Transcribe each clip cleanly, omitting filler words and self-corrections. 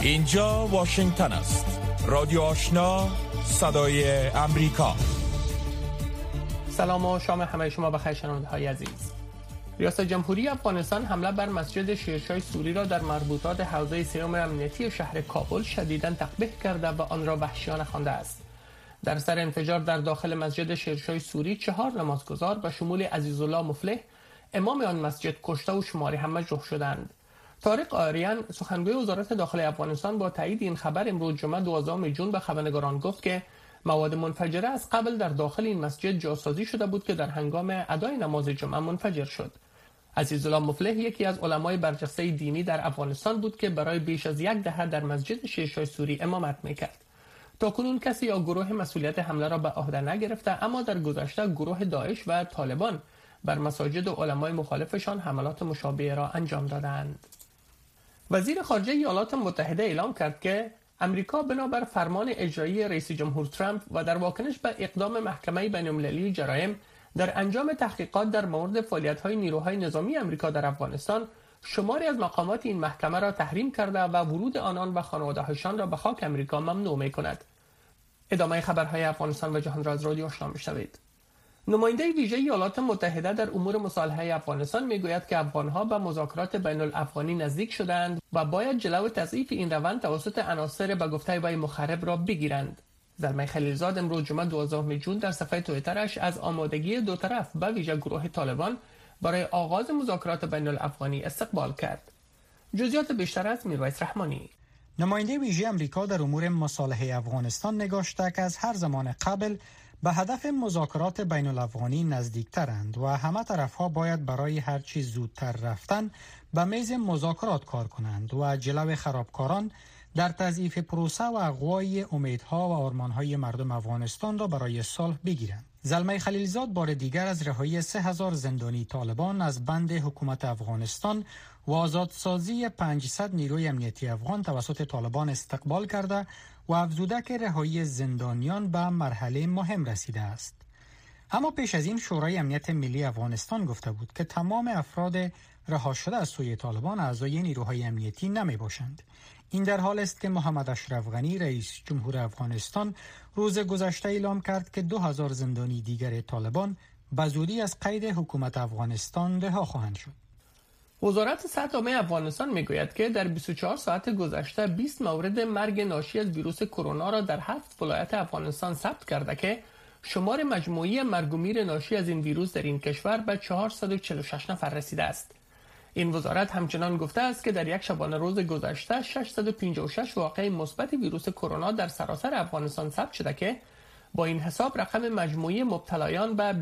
اینجا واشنگتن است. رادیو آشنا، صدای امریکا. سلام و شام همه شما بخیر شنونده‌های عزیز. ریاست جمهوری افغانستان حمله بر مسجد شیرشاه سوری را در مربوطات حوزه سیوم امنیتی شهر کابل شدیداً تقبیح کرده و آن را وحشیانه خوانده است. در سر انفجار در داخل مسجد شیرشاه سوری 4 نمازگزار به شمول عزیزالله مفلح امام آن مسجد کشته و شماری هم مجروح شدند. طارق آریان سخنگوی وزارت داخلی افغانستان با تایید این خبر امروز جمعه 12 جون به خبرنگاران گفت که مواد منفجره از قبل در داخل این مسجد جاسازی شده بود که در هنگام ادای نماز جمعه منفجر شد. عزیزالله مفلح یکی از علمای برجسته دینی در افغانستان بود که برای بیش از 1 دهه در مسجد شیرشاه سوری امامت میکرد. تاکنون کسی یا گروه مسئولیت حمله را به عهده نگرفته، اما در گذشته گروه داعش و طالبان بر مساجد و علمای مخالفشان حملات مشابه را انجام دادند. وزیر خارجه ایالات متحده اعلام کرد که امریکا بنابر فرمان اجرایی رئیس جمهور ترامپ و در واکنش به اقدام محکمه بین‌المللی جرایم در انجام تحقیقات در مورد فعالیت‌های نیروهای نظامی امریکا در افغانستان، شماری از مقامات این محکمه را تحریم کرده و ورود آنان و خانواده‌هایشان را به خاک امریکا ممنوع می‌کند. ادامه خبرهای افغانستان و جهان را از رادیو آشنا می‌شنوید. نماینده ویژه ایالات متحده در امور مصالحه افغانستان میگوید که افغانها به مذاکرات بین الافغانی نزدیک شدند و باید جلو تضعیف این روند توسط عناصر به گفته وی مخرب را بگیرند. زلمه خلیلزاد امروز جمعه 12 جون در صفحه توییترش از آمادگی دو طرف به ویژه گروه طالبان برای آغاز مذاکرات بین الافغانی استقبال کرد. جزئیات بیشتر از میرویس رحمانی. نماینده ویژه امریکا در امور مصالحه افغانستان نگاشته که از هر زمان قبل به هدف مذاکرات بین الافغانی نزدیکترند و همه طرفها باید برای هر چیز زودتر رفتن به میز مذاکرات کار کنند و جلو خرابکاران در تضعیف پروسه و اغوای امیدها و آرمانهای مردم افغانستان را برای صلح بگیرند. زلمه خلیلزاد بار دیگر از رهایی 3000 زندانی طالبان از بند حکومت افغانستان و آزادسازی 500 نیروی امنیتی افغان توسط طالبان استقبال کرده و افزوده که رهایی زندانیان به مرحله مهم رسیده است. اما پیش از این شورای امنیت ملی افغانستان گفته بود که تمام افراد رها شده از سوی طالبان اعضای نیروهای امنیتی نمی باشند. این در حال است که محمد اشرف غنی رئیس جمهور افغانستان روز گذشته اعلام کرد که 2000 زندانی دیگر طالبان به زودی از قید حکومت افغانستان رها خواهند شد. وزارت صحت عامه افغانستان میگوید که در 24 ساعت گذشته 20 مورد مرگ ناشی از ویروس کرونا را در 7 ولایت افغانستان ثبت کرده که شمار مجموعی مرگ و میر ناشی از این ویروس در این کشور به 446 نفر رسیده است. این وزارت همچنان گفته است که در یک شبانه روز گذشته 656 واقعه مثبت ویروس کرونا در سراسر افغانستان ثبت شده که با این حساب رقم مجموعی مبتلایان به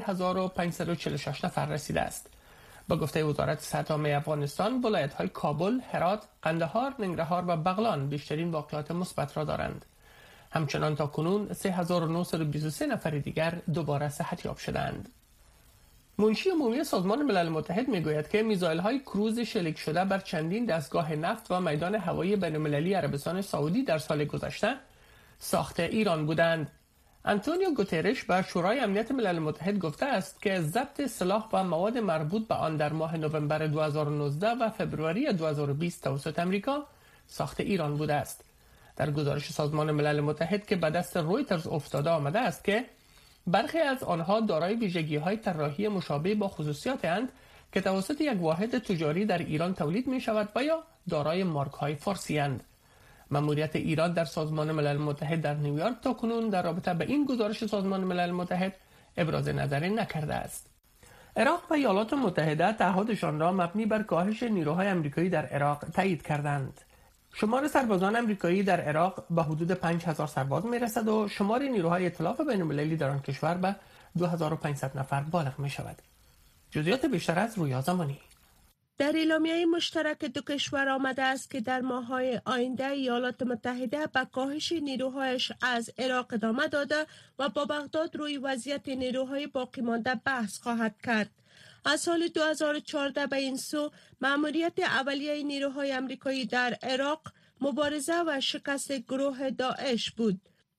23546 نفر رسیده است. با گفته وزارت صحت عامه افغانستان، ولایت‌های کابل، هرات، قندهار، ننگرهار و بغلان بیشترین واقعات مثبت را دارند. همچنان تاکنون 3923 نفر دیگر دوباره صحتیاب شدند. منشی عمومی سازمان ملل متحد میگوید که میزایل‌های کروز شلیک شده بر چندین دستگاه نفت و میدان هوایی بین‌المللی عربستان سعودی در سال گذشته ساخت ایران بودند. آنتونیو گوترش به شورای امنیت ملل متحد گفته است که ضبط سلاح و مواد مربوط به آن در ماه نوامبر 2019 و فوریه 2020 توسط امریکا ساخت ایران بوده است. در گزارش سازمان ملل متحد که به دست رویترز افتاده آمده است که برخی از آنها دارای ویژگی‌های طراحی مشابه با خصوصیات‌اند که توسط یک واحد تجاری در ایران تولید می‌شود و یا دارای مارک‌های فارسی اند. مأموریت ایران در سازمان ملل متحد در نیویورک تاکنون در رابطه به این گزارش سازمان ملل متحد ابراز نظری نکرده است. عراق و ایالات متحده تعهدشان را مبنی بر کاهش نیروهای آمریکایی در عراق تایید کردند. شمار سربازان آمریکایی در عراق به حدود 5000 سرباز میرسد و شمار نیروهای ائتلاف بین‌المللی در آن کشور به 2500 نفر بالغ می شود. جزئیات بیشتر از رویا زمانی. در اعلامیه مشترک دو کشور آمده است که در ماه‌های آینده ایالات متحده به کاهش نیروهایش از عراق ادامه داده و با بغداد روی وضعیت نیروهای باقی مانده بحث خواهد کرد. از سال 2014 به این سو مأموریت اولیه نیروهای آمریکایی در عراق مبارزه و شکست گروه داعش بود.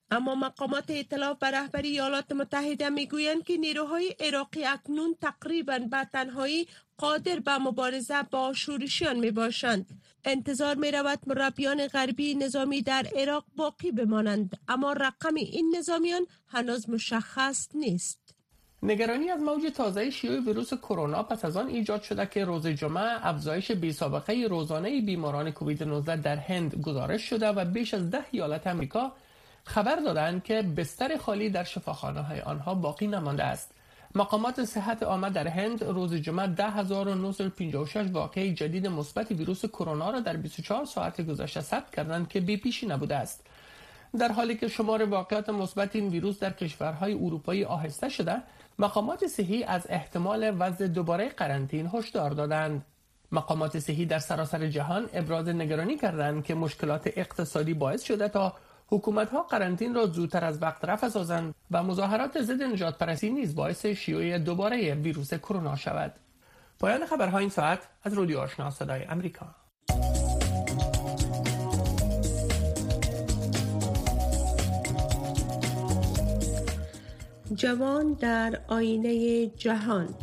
اما مقامات ائتلاف و رهبری ایالات متحده میگویند که نیروهای عراقی اکنون تقریباً به تنهایی قادر به مبارزه با شورشیان می باشند. انتظار می رود مربیان غربی نظامی در عراق باقی بمانند، اما رقم این نظامیان هنوز مشخص نیست. نگرانی از موج تازه شیوع ویروس کرونا پس از آن ایجاد شده که روز جمعه افزایش بی‌سابقه روزانه بیماران کووید 19 در هند گزارش شده و بیش از 10 ایالت آمریکا خبر دادند که بستر خالی در شفاخانه‌های آنها باقی نمانده است. مقامات صحت عامه در هند روز جمعه 10,956 واقعه جدید مثبت ویروس کرونا را در 24 ساعت گذشته ثبت کردند که بی‌پیشی نبوده است. در حالی که شمار واقعات مثبت این ویروس در کشورهای اروپایی آهسته شده، مقامات صحی از احتمال وضع دوباره قرنطینه هشدار دادند. مقامات صحی در سراسر جهان ابراز نگرانی کردند که مشکلات اقتصادی باعث شده تا حکومت‌ها قرنطینه را زودتر از وقت رفع سازند و مظاهرات ضد نجات پرستی نیز باعث شیوع دوباره ویروس کرونا شود. پایان خبرهای این ساعت از رادیو آشنا صدای آمریکا. جوان در آینه جهان.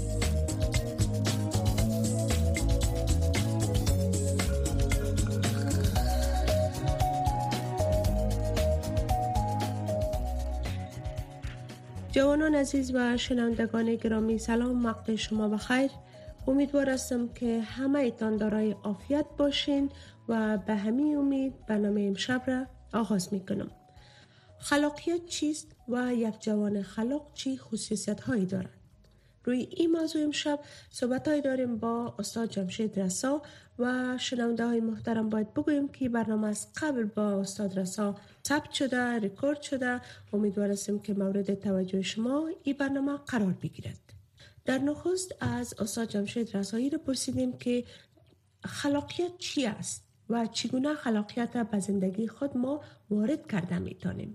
جوانان عزیز و شنوندگان گرامی، سلام، وقت شما بخیر. امیدوار هستم که همه ایتان دارای عافیت باشین و به همین امید برنامه امشب را آغاز میکنم. خلاقیت چیست و یک جوان خلاق چی خصوصیت هایی دارد؟ روی این موضوع امشب صحبت هایی داریم با استاد جمشید رسا و شنونده های محترم. باید بگویم که برنامه از قبل با استاد رسا ثبت شده، رکورد شده. امیدوار هستیم که مورد توجه شما این برنامه قرار بگیرد. در نخست از استاد جمشید رسایی را پرسیدیم که خلاقیت چی است و چگونه خلاقیت به زندگی خود ما وارد کرده میتونیم.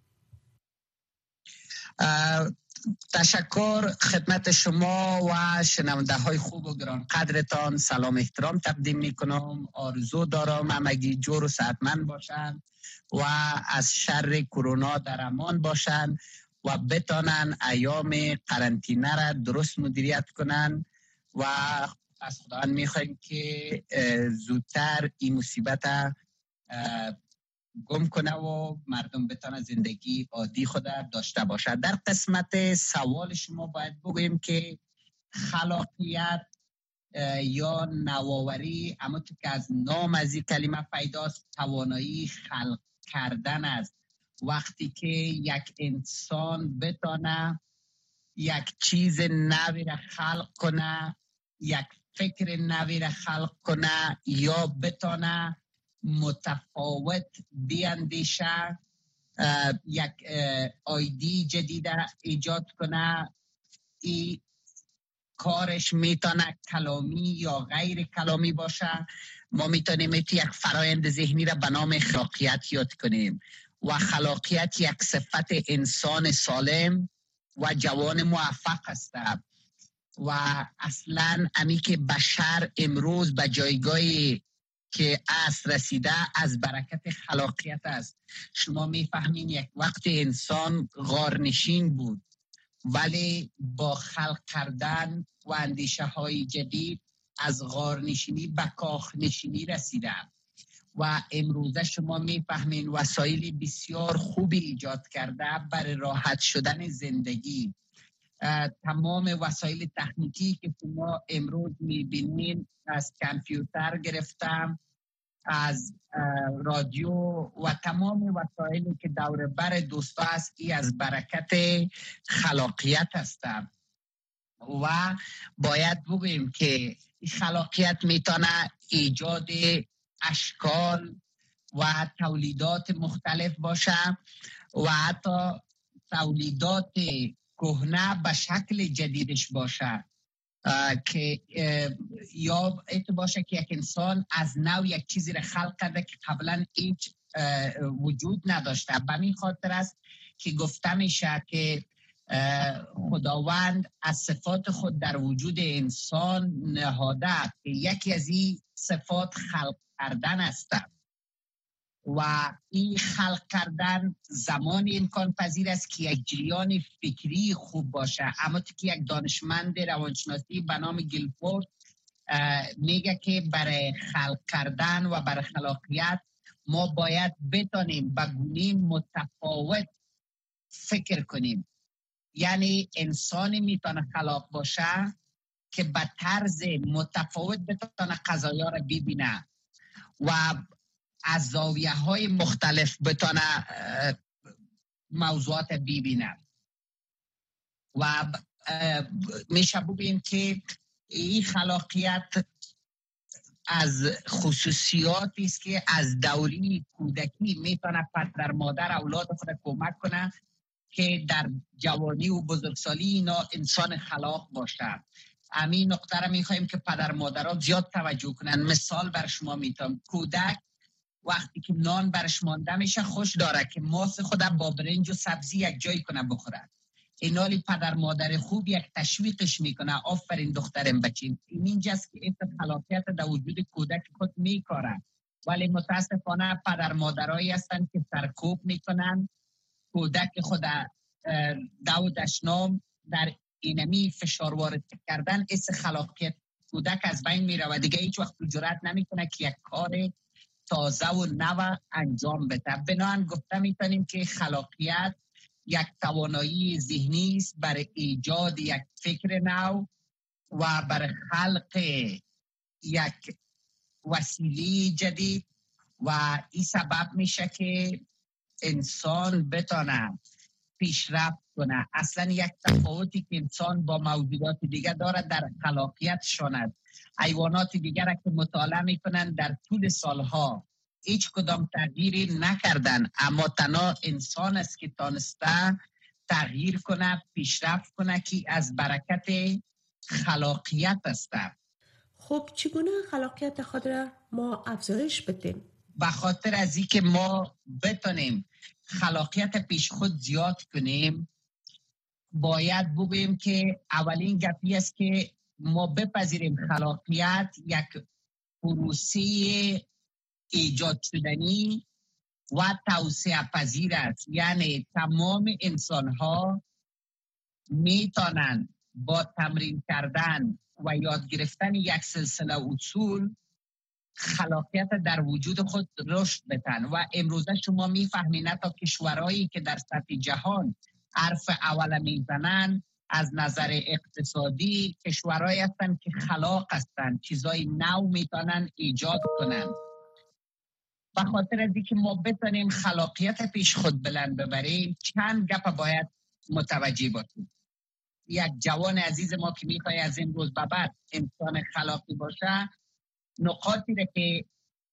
تشکر خدمت شما و شنونده های خوب و گران قدرتان. سلام احترام تقدیم میکنم. آرزو دارم همگی جور و صحتمند باشند و از شر کرونا در امان باشند و بتانن ایام قرنطینه را درست مدیریت کنن و از خداوند میخوایم که زودتر این مصیبت گم کنه و مردم بتانه زندگی عادی خود داشته باشه. در قسمت سوال شما باید بگویم که خلاقیت یا نوآوری، اما تو که از نام از این کلمه پیداست، توانایی خلق کردن است. وقتی که یک انسان بتانه یک چیز نوی را خلق کنه، یک فکر نوی را خلق کنه یا بتانه متفاوت بیاندیشه، یک ایده جدید ایجاد کنه، این کارش میتونه کلامی یا غیر کلامی باشه. ما میتونیم یک فرایند ذهنی را به نام خلاقیت یاد کنیم و خلاقیت یک صفت انسان سالم و جوان موفق است و اصلا امی که بشر امروز به جایگاهی که از رسیده از برکت خلاقیت است. شما میفهمین یک وقت انسان غارنشین بود ولی با خلق کردن و اندیشه های جدید از غارنشینی به کاخنشینی رسیده و امروزه شما میفهمین وسایل بسیار خوبی ایجاد کرده برای راحت شدن زندگی. تمام وسایل تکنیکی که شما امروز میبینین، از کامپیوتر گرفتم، از رادیو و تمام وسایلی که دور بر دوستا است، ای از برکت خلاقیت است و باید بگویم که خلاقیت میتونه ایجاد اشکال و تولیدات مختلف باشه و حتی تولیدات کهنه به شکل جدیدش باشه که یا باشه که یک انسان از نو یک چیزی را خلق کرده که قبلا هیچ وجود نداشته. به این خاطر است که گفته میشه که خداوند از صفات خود در وجود انسان نهاده که یکی از این صفات خلق کردن است و این خلق کردن زمان امکان پذیر است که یک جریان فکری خوب باشه. اما که یک دانشمند روانشناسی به نام گیلفورد میگه که برای خلق کردن و برای خلاقیت ما باید بتانیم به گونه متفاوت فکر کنیم. یعنی انسانی میتونه خلاق باشه که به طرز متفاوت بتونه قضایا را ببینه و از زاویه های مختلف بتونه موضوعات ببینه و میشه بگیم که این خلاقیت از خصوصیاتی است که از دوره کودکی میتونه پدر مادر اولاد خود کمک کنه که در جوانی و بزرگسالی اینا انسان خلاق باشه. همین نقطه را میخوایم که پدر مادرها زیاد توجه کنن. مثال بر شما میتونم، کودک وقتی که نان برش مانده میشه خوش داره که ماست خودم با برنج و سبزی یک جای کنه بخوره. اینالی پدر مادر خوب یک تشویقش میکنه، آفرین دخترم بچین. اینجاست که این خلاقیت در وجود کودک خود میکاره. ولی متاسفانه پدر مادرایی هستن که سرکوب میکنن کودک خود دو دشنام در اینمی فشار وارد کردن. اس خلاقیت کودک از بین میره و دیگه هیچ وقت جرأت نمیکنه که یک کار تازه و نو انجام بده. بنابراین گفته میتونیم که خلاقیت یک توانایی ذهنی است برای ایجاد یک فکر نو و برای خلق یک وسیله جدید و این سبب میشه که انسان بتونه پیشرفت کنه. اصلا یک تفاوتی که انسان با موجودات دیگر داره در خلاقیت شاند. حیوانات دیگر که مطالعه میکنن در طول سالها هیچ کدام تغییری نکردن، اما تنها انسان است که تانسته تغییر کنه، پیشرفت کنه که از برکت خلاقیت است. خب چگونه خلاقیت خود را ما افزایش بدیم؟ به خاطر از اینکه ما بتونیم خلاقیت پیش خود زیاد کنیم، باید بگوییم که اولین گپی است که ما بپذیریم خلاقیت یک پروسه ایجاد شدنی و توسعه پذیر است. یعنی تمام انسان ها میتونن با تمرین کردن و یاد گرفتن یک سلسله اصول خلاقیت در وجود خود رشد بدن. و امروزه شما میفهمین تا کشورهایی که در سطح جهان حرف اول میزنن از نظر اقتصادی کشورهایی هستن که خلاق هستن، چیزای نو میتونن ایجاد کنن. به خاطر از اینکه ما بتونیم خلاقیت پیش خود بلند ببریم چند گپ باید متوجه باشیم. یک جوان عزیز ما که میخواد از این روز به بعد انسان خلاقی باشه، نقاطی را که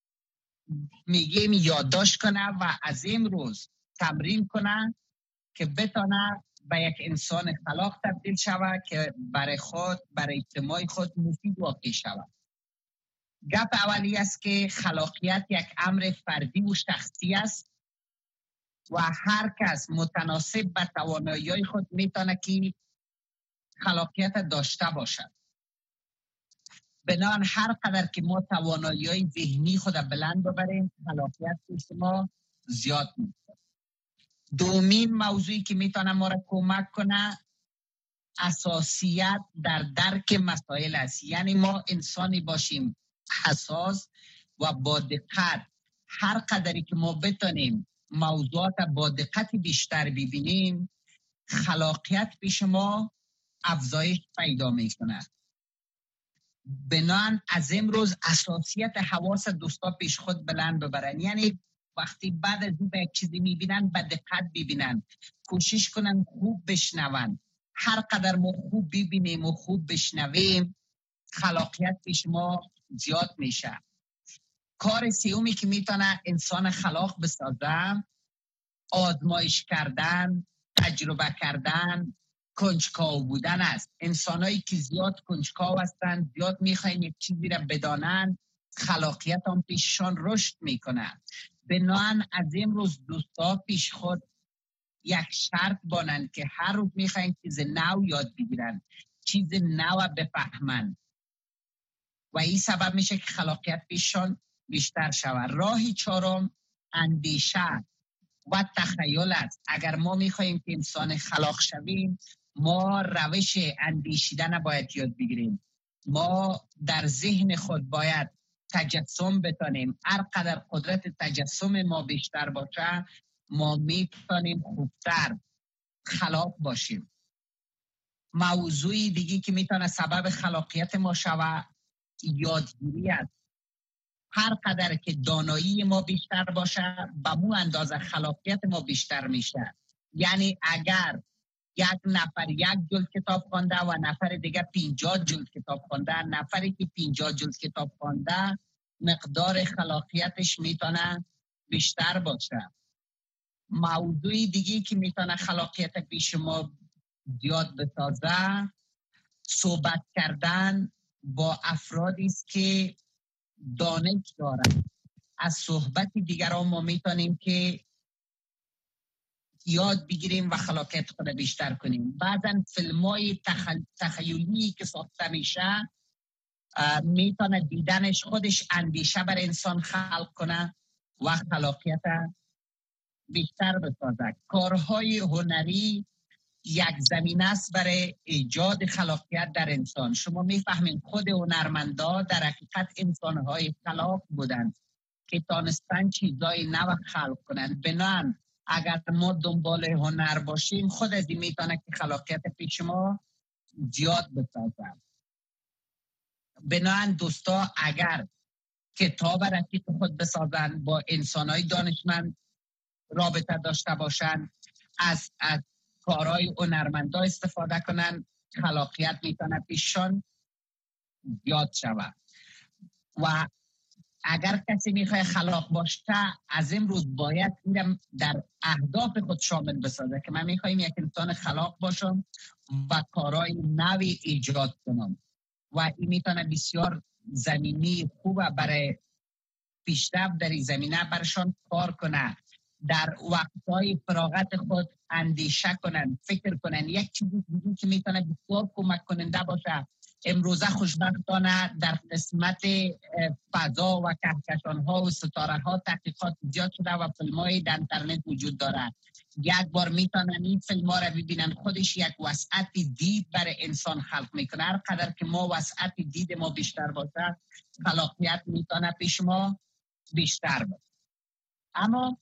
میگیم یادداشت کنه و از این روز تمرین کنه که بتونه به یک انسان خلاق تبدیل شود که برای خود، برای اجتماع خود مفید واقع شود. گپ اولی است که خلاقیت یک امر فردی و شخصی است و هر کس متناسب به توانایی خود میتونه که خلاقیت داشته باشد. بنابراین هر قدر که ما توانایی ذهنی خود بلند ببریم خلاقیت ما زیاد میشه. دومین موضوعی که میتونه ما را کمک کنه اساسیت در درک مسائل است. یعنی ما انسانی باشیم حساس و با دقت. هر قدری که ما بتونیم موضوعات با دقت بیشتر ببینیم خلاقیت پیش ما افزایش پیدا میکنه. بنان از امروز اساسیت حواس دوستا پیش خود بلند ببرن. یعنی وقتی بعد از این یک چیزی میبینن به دقت ببینن، کوشش کنن خوب بشنون. هر قدر ما خوب ببینیم و خوب بشنویم خلاقیت پیش ما زیاد میشه. کار سومی که میتونه انسان خلاق بسازه آزمایش کردن، تجربه کردن، کنجکاو بودن است. انسانایی که زیاد کنجکاو هستند، زیاد میخواین یک چیزی را بدانن، خلاقیت هم پیششان رشد میکنه. بنابراین از امروز دوستا پیش خود یک شرط بانن که هر روز میخواین چیز نو یاد بگیرن، چیز نو بفهمن و این سبب میشه که خلاقیت پیششان بیشتر شود. راه چهارم اندیشه و تخیل است. اگر ما میخواییم که انسان خلاق شویم، ما روش اندیشیدن باید یاد بگیریم. ما در ذهن خود باید تجسم بتانیم. هر قدر قدرت تجسم ما بیشتر باشه، ما میتونیم خوبتر خلاق باشیم. موضوعی دیگه که میتونه سبب خلاقیت ما شوه یادگیری است. هر قدر که دانایی ما بیشتر باشه، به مو اندازه خلاقیت ما بیشتر میشه. یعنی اگر یک نفر 1 جلد کتاب خوانده و نفر دیگه 50 جلد کتاب خوانده، نفری که 50 جلد کتاب خوانده مقدار خلاقیتش میتونه بیشتر باشه. موضوعی دیگه که میتونه خلاقیت پیش ما زیاد بسازه، صحبت کردن با افرادی است که دانش دارن. از صحبت دیگران ما میتونیم که یاد بگیریم و خلاقیت خود بیشتر کنیم. بعضا فیلم‌های تخیلی که ساخته میشه میتونه دیدنش خودش اندیشه بر انسان خلق کنه و خلاقیت بیشتر بسازد. کارهای هنری یک زمینه است برای ایجاد خلاقیت در انسان. شما میفهمین خود هنرمندا در حقیقت انسانهای خلاق بودند که تانستن چیزای نو خلق کنند. بنابراین اگر ما دنبال هنر باشیم، خود از این میتونه که خلاقیت پیش ما زیاد بسازد. بنابراین دوستا، اگر کتاب رفیق خود بسازن، با انسانهای دانشمند رابطه داشته باشن، از کارهای هنرمندا استفاده کنن، خلاقیت میتونه پیششان زیاد شود. و اگر کسی میخواد خلاق باشه، از امروز باید اینم در اهداف خود شامل بسازه که من میخوایم یک انسان خلاق باشم و کارهای نوی ایجاد کنم. و این میتونه بسیار زمینی خوبه برای پیشرفت در این زمینه برشان کار کنه. در وقتهای فراغت خود اندیشه کنن، فکر کنن. یک چیزی دیگه که میتونه بسیار کمک کننده باشه، امروزه خوشبختانه در قسمت فضا و کهکشان‌ها و ستاره‌ها تحقیقات زیاد شده و فیلم‌های در اینترنت وجود داره. یک بار میتونن این فیلم‌ها رو ببینن، خودش یک وسعت دید برای انسان خلق میکنه. هر قدر که ما وسعت دید ما بیشتر باشه، خلاقیت میتونه پیش ما بیشتر باشه. اما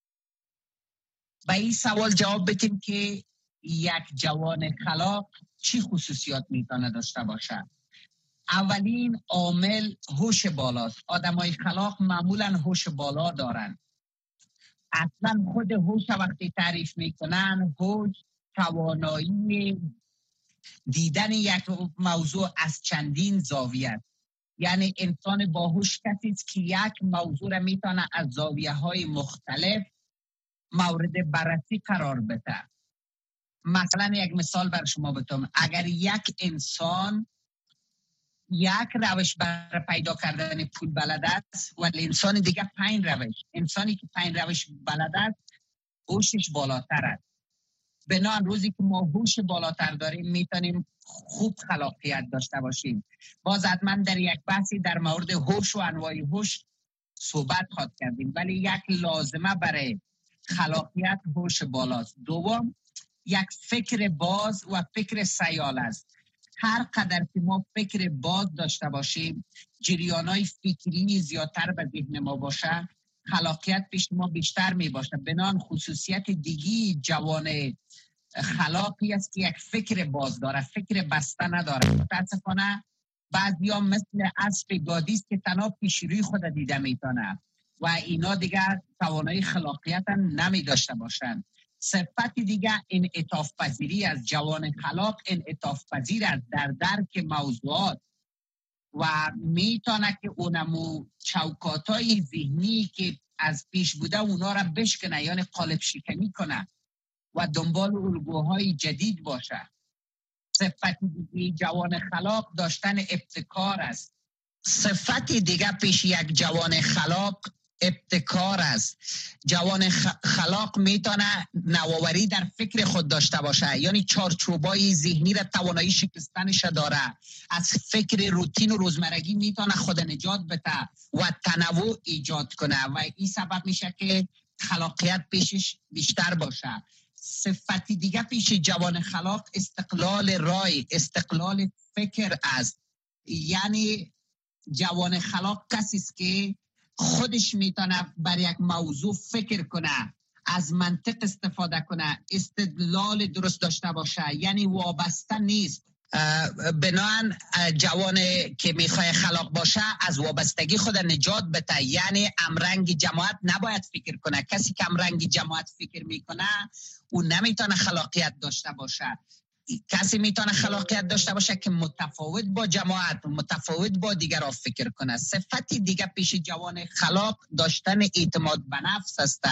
به این سوال جواب بدیم که یک جوان خلاق چی خصوصیات میتونه داشته باشه؟ اولین عامل هوش بالاست. آدمای خلاق معمولا هوش بالا دارن. اصلا خود هوش وقتی تعریف میکنن، هوش توانایی دیدن یک موضوع از چندین زاویه. یعنی انسان باهوش کسی است که یک موضوع را میتونه از زاویه‌های مختلف مورد بررسی قرار بده. مثلا یک مثال بر شما بتونم. اگر یک انسان یک روش برای پیدا کردن پول بلد است، ولی انسان دیگه 5 روش. انسانی که 5 روش بلد است، هوشش بالاتر است. بنابراین روزی که ما هوش بالاتر داریم، میتونیم خوب خلاقیت داشته باشیم. باز حتما در یک بحثی در مورد هوش و انواع هوش صحبت خواهد کردیم، ولی یک لازمه برای خلاقیت هوش بالاست. دوم، یک فکر باز و فکر سیال است. هر قدر که ما فکر باز داشته باشیم، جریانای فکری زیادتر به ذهن ما باشه، خلاقیت پیش ما بیشتر می باشه. بنان خصوصیت دیگی جوان خلاقی است که یک فکر باز داره، فکر بسته نداره. متاسفانه بعضیا مثل اسب گادیست که تنها پیش روی خود دیده میتونه و اینا دیگر توانایی خلاقیت نمی داشته باشند. صفت دیگه انعطاف پذیری از جوان خلاق، انعطاف پذیر است در درک موضوعات و میتونه که اونمو چوکاتای ذهنی که از پیش بوده اونا را بشکنه، یعنی قالب شکنی کنه و دنبال الگوهای جدید باشه. صفت دیگه جوان خلاق داشتن ابتکار است. صفت دیگه پیش یک جوان خلاق ابتکار است. جوان خلاق میتونه نوآوری در فکر خود داشته باشه، یعنی چارچوبای ذهنی را توانایی شکستنش داره. از فکر روتین و روزمرگی میتونه خود نجات بده و تنوع ایجاد کنه و این سبب میشه که خلاقیت پیشش بیشتر باشه. صفتی دیگه پیش جوان خلاق استقلال رای، استقلال فکر است. یعنی جوان خلاق کسی است که خودش میتونه بر یک موضوع فکر کنه، از منطق استفاده کنه، استدلال درست داشته باشه، یعنی وابسته نیست. بنابراین جوان که میخواد خلاق باشه از وابستگی خود نجات بده، یعنی امرنگ جماعت نباید فکر کنه. کسی که امرنگ جماعت فکر میکنه او نمیتونه خلاقیت داشته باشه. کسی میتونه خلاقیت داشته باشه که متفاوت با جماعت، متفاوت با دیگران فکر کنه. صفتی دیگه پیش جوان خلاق داشتن اعتماد به نفس است.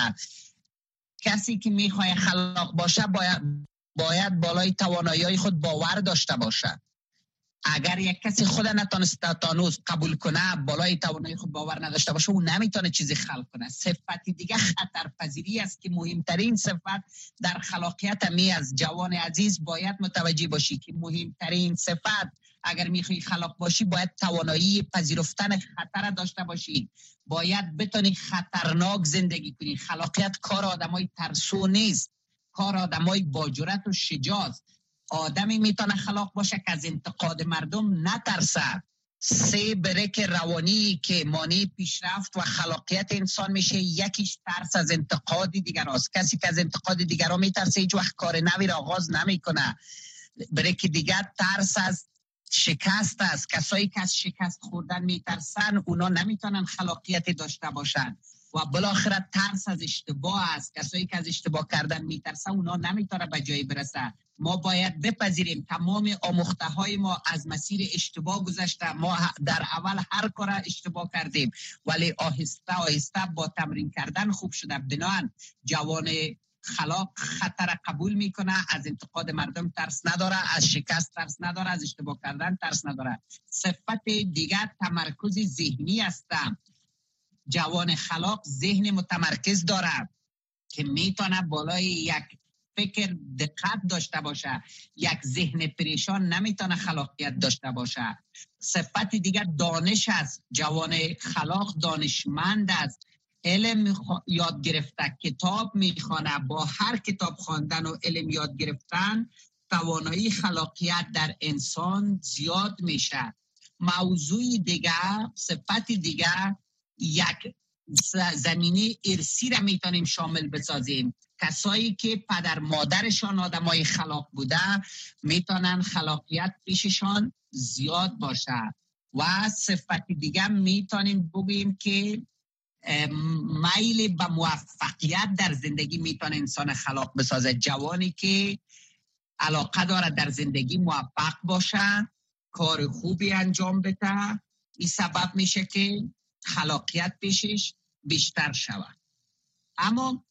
کسی که میخواد خلاق باشه باید بالای توانایی خود باور داشته باشه. اگر یک کسی خود نتونسته تانوز قبول کنه، بالای توانایی خود باور نداشته باشه، او نمیتونه چیزی خلق کنه. صفتی دیگه خطرپذیری است که مهمترین صفت در خلاقیت می از جوان عزیز باید متوجه باشی که مهمترین صفت اگر میخوای خلاق باشی باید توانایی پذیرفتن خطر داشته باشی. باید بتونی خطرناک زندگی کنی. خلاقیت کار آدمای ترسو نیست، کار آدمای با جرأت و شجاع. آدمی میتونه خلاق باشه که از انتقاد مردم نترسه. 3 بریک روانی که مانع پیشرفت و خلاقیت انسان میشه، یکیش ترس از انتقاد دیگر است. کسی که از انتقاد دیگران میترسه هیچ وقت کار نوی را آغاز نمیکنه. بریک دیگر ترس از شکست است. کسایی که از شکست خوردن میترسن اونا نمیتونن خلاقیت داشته باشن. و بالاخره ترس از اشتباه است. کسایی که از اشتباه کردن میترسن اونا نمیتونه به جایی برسه. ما باید بپذیریم تمام آموخته های ما از مسیر اشتباه گذشته. ما در اول هر کار اشتباه کردیم ولی آهسته آهسته با تمرین کردن خوب شده. بنابراین جوان خلاق خطر قبول میکنه، از انتقاد مردم ترس نداره، از شکست ترس نداره، از اشتباه کردن ترس نداره. صفت دیگر تمرکز ذهنی است. جوان خلاق ذهن متمرکز داره که میتونه بالای یک فکر دقت داشته باشه. یک ذهن پریشان نمیتونه خلاقیت داشته باشه. صفت دیگر دانش است. جوان خلاق دانشمند است. علم یاد گرفته، کتاب میخوانه. با هر کتاب خواندن و علم یاد گرفتن توانایی خلاقیت در انسان زیاد میشه. موضوع دیگر، صفت دیگر، یک زمینه ارثی را میتونیم شامل بسازیم. کسایی که پدر مادرشان آدمای خلاق بوده میتونن خلاقیت پیششان زیاد باشه. و صفت دیگه میتونیم بگیم که میل به موفقیت در زندگی میتونه انسان خلاق بسازه. جوانی که علاقه داره در زندگی موفق باشه، کار خوبی انجام بده، این سبب میشه که خلاقیت پیشش بیشتر شود. اما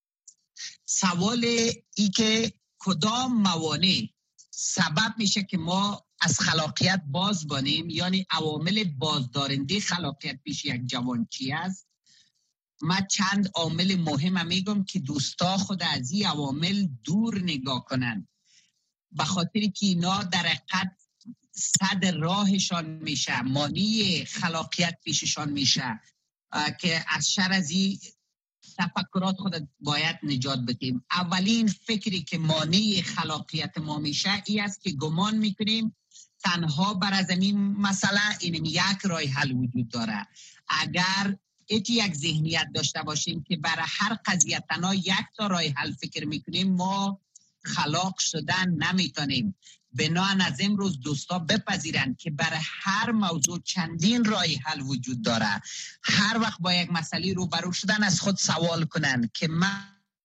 سوال ای که کدام موانع سبب میشه که ما از خلاقیت باز بانیم، یعنی عوامل بازدارنده خلاقیت پیش یک جوان چی است؟ من چند عامل مهم میگم که دوستا خود از این عوامل دور نگاه کنن، به خاطر که اینا در حقیقت صد راهشان میشه، مانع خلاقیت پیششان میشه که از شر از این تفکرات خود باید نجات بدیم. اولین فکری که مانع خلاقیت ما میشه ای است که گمان میکنیم تنها بر از این مسئله این یک راه حل وجود داره. اگر یک ذهنیت داشته باشیم که برای هر قضیه تنها یک تا راه حل فکر میکنیم، ما خلاق شدن نمیتونیم. بنابراین از امروز دوستا بپذیرند که برای هر موضوع چندین راه حل وجود داره. هر وقت با یک مسئله روبرو شدن از خود سوال کنند که من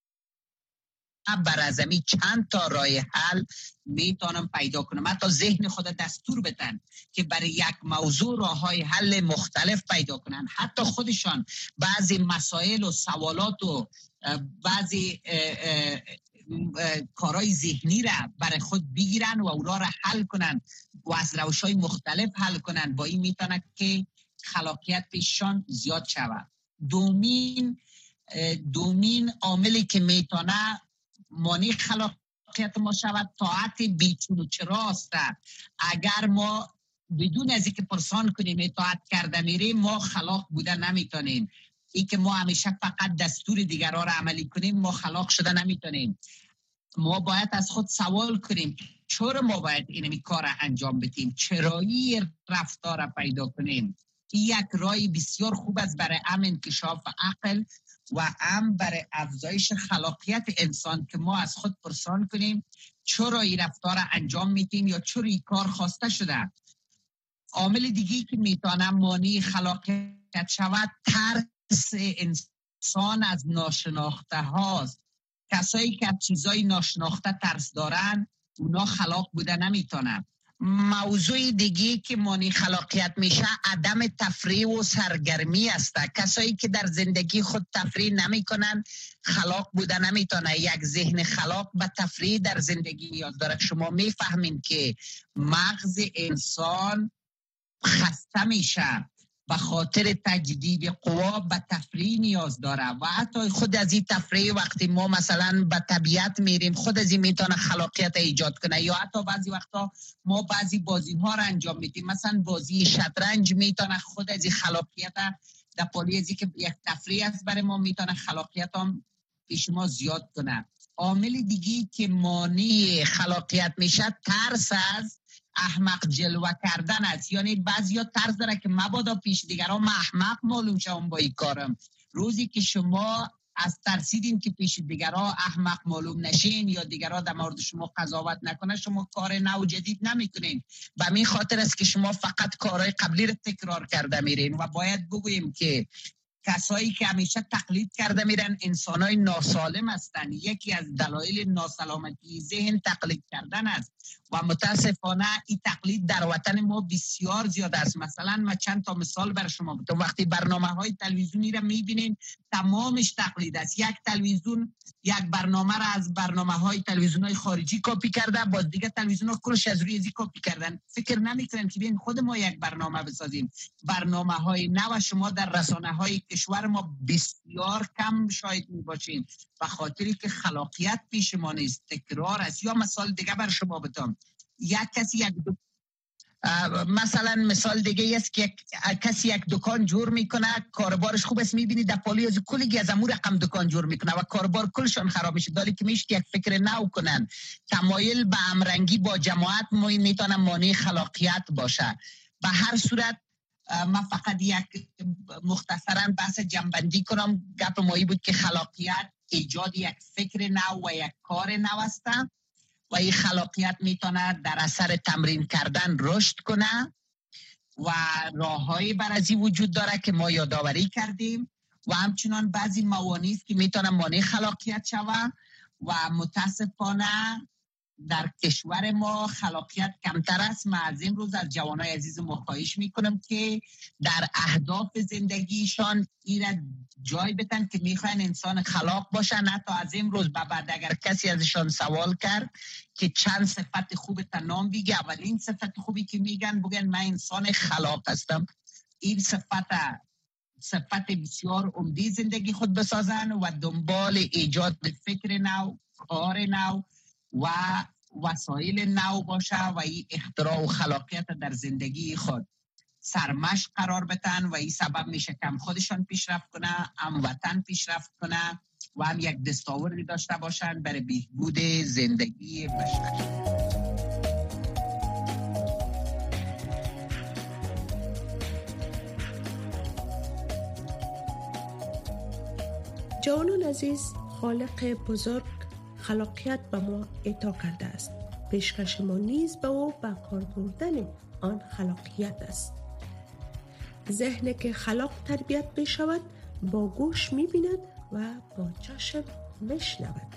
بر از این چند تا راه حل میتونم پیدا کنم. حتی ذهن خود دستور بدن که برای یک موضوع راههای حل مختلف پیدا کنن. حتی خودشان بعضی مسائل و سوالات و بعضی کارهای ذهنی را برای خود بگیرن و اونا را حل کنن و از روش‌های مختلف حل کنن. با این میتونه که خلاقیت پیششان زیاد شود. دومین عاملی که میتونه مانع خلاقیت ما شود طاعت بیچون و چرا است. اگر ما بدون از اینکه پرسان کنیم اطاعت کرده میریم، ما خلاق بوده نمیتونیم. این که ما همیشه فقط دستور دیگران را عملی کنیم، ما خلاق شده نمیتونیم. ما باید از خود سوال کنیم چرا ما باید این کار را انجام بدیم، چرایی رفتار را پیدا کنیم. این یک راه بسیار خوب است برای انکشاف عقل و برای افزایش خلاقیت انسان که ما از خود پرسان کنیم چرا این رفتار را انجام میدیم یا چرا این کار خواسته شده. عامل دیگی که میتونه مانع خلاقیت شود ترس انسان از ناشناخته هاست. کسایی که از چیزای ناشناخته ترس دارن اونا خلاق بوده نمیتونن. موضوع دیگه که مانع خلاقیت میشه عدم تفریح و سرگرمی است. کسایی که در زندگی خود تفریح نمیکنن خلاق بوده نمیتونه. یک ذهن خلاق به تفریح در زندگی نیاز داره. شما میفهمین که مغز انسان خسته میشه به خاطر تجدید قوا، به تفریح نیاز داره و حتی خود از این تفریح وقتی ما مثلا به طبیعت میریم خود از این میتونه خلاقیت ایجاد کنه. یا حتی بعضی وقتا ما بعضی بازی ها را انجام میدیم، مثلا بازی شطرنج میتونه خود از این خلاقیت در پالی از که یک تفریح است برای ما میتونه خلاقیت هم پیش ما زیاد کنه. عامل دیگی که مانع خلاقیت میشه ترس از احمق جلوه کردن است. یعنی بعضیا ترس داره که مبادا پیش دیگران من احمق معلوم شوم با این کارم. روزی که شما از ترسیدین که پیش دیگران احمق معلوم نشین یا دیگران در مورد شما قضاوت نکنه، شما کار نو جدید نمیکنین. به این خاطر است که شما فقط کارهای قبلی رو تکرار کرده میرین و باید بگوییم که کسایی که همیشه تقلید کرده میرن انسانای ناسالم هستند. یکی از دلایل ناسلامتی ذهن تقلید کردن است و متاسفانه این تقلید در وطن ما بسیار زیاد است. مثلا من چند تا مثال بر شما بدم. وقتی برنامه‌های تلویزیونی را میبینین تمامش تقلید است. یک تلویزیون یک برنامه را از برنامه‌های تلویزیون‌های خارجی کپی کرده، باز دیگه تلویزیون‌ها کلش از روی ازی کپی کردن. فکر نمی‌کنن که ببین خود ما یک برنامه بسازیم. برنامه‌های نو شما در رسانه‌های کشور ما بسیار کم شاید میباشین به خاطری که خلاقیت پیش ما نیست، تکرار است. یا مثال دیگه بر شما بدم. مثلا مثال دیگه است که کسی یک دکان جور میکنه، کاربارش خوب است، میبینی در پالی از کلی از امور رقم دکان جور میکنه و کاربار کلشون خراب میشه. داری که میشه که یک فکر نو کنن، تمایل به همرنگی با جماعت میتونه مانع خلاقیت باشه. به هر صورت من فقط یک مختصرا بحث جنبندی کنم. گپ مایی بود که خلاقیت ایجاد یک فکر نو و یک کار نو است و این خلاقیت میتونه در اثر تمرین کردن رشد کنه و راههایی برازی وجود داره که ما یادآوری کردیم و همچنان بعضی موانعی است که میتونه مانع خلاقیت شود و متاسفانه در کشور ما خلاقیت کمتر است. من از امروز از جوانای عزیز خواهش میکنم که در اهداف زندگیشان این جای بدن که میخواین انسان خلاق باشن. حتی از امروز به بعد اگر کسی ازشان سوال کرد که چند صفت خوب نام بگه، اولین صفت خوبی که میگن بگن من انسان خلاق هستم. این صفت بسیار عمده زندگی خود بسازن و دنبال ایجاد فکر نو، کار نو و وسایل نو باشه و این اختراع و خلاقیت در زندگی خود سرمشق قرار بدن و این سبب میشه که هم خودشان پیشرفت کنه، هم وطن پیشرفت کنه و هم یک دستاوردی داشته باشن برای بهبود زندگی بشر. جوانان عزیز، خالق بزرگ خلاقیت به ما عطا کرده است. پیشکش ما نیز به او به کار بردن آن خلاقیت است. ذهن که خلاق تربیت می شود با گوش می بیند و با چشم می شنود.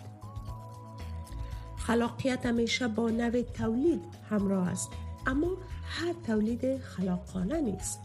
خلاقیت همیشه با نوع تولید همراه است، اما هر تولید خلاقانه نیست.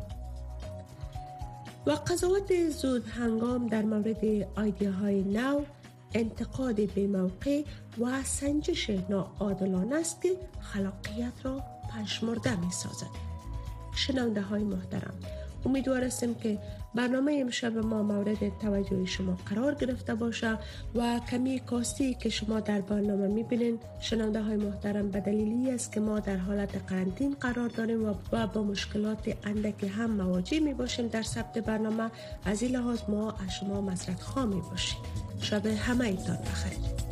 و قضاوت زود هنگام در مورد ایده‌های نو، انتقاد به موقع و سنجش ناعادلانه است که خلاقیت را پژمرده می سازد. شنونده های محترم، امیدوار هستیم که برنامه امشب ما مورد توجه شما قرار گرفته باشه و کمی کاستی که شما در برنامه میبینین شنونده های محترم به دلیلی است که ما در حالت قرنطین قرار داریم و با مشکلات اندکی هم مواجه می باشیم در ثبت برنامه. از این لحاظ ما از شما معذرت خواه می باشیم. شب همه ایتان بخیر.